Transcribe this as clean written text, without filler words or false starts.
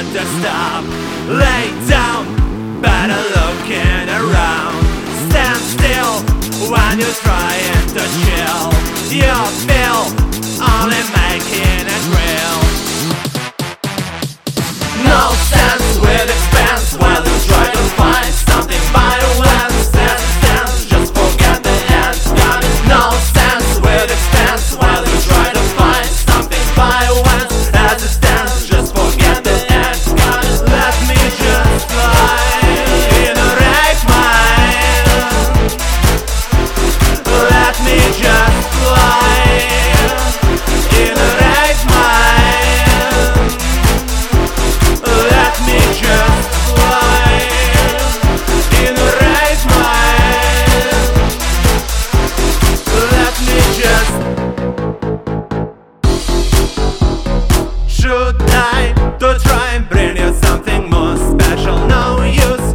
to stop. Lay down, better looking around. Stand still when you're trying to chill. You feel only making it real. No sense with expense while you try to find something by the way. Stand, just forget the end. Got it? No sense with expense while you try to find something by the way. As it stands, just forget the end. Got it? Let me just fly in a right mind. Let me just fly in a right mind. Let me just fly in the right mind. Let me just. Should I to try and bring you something more special? No use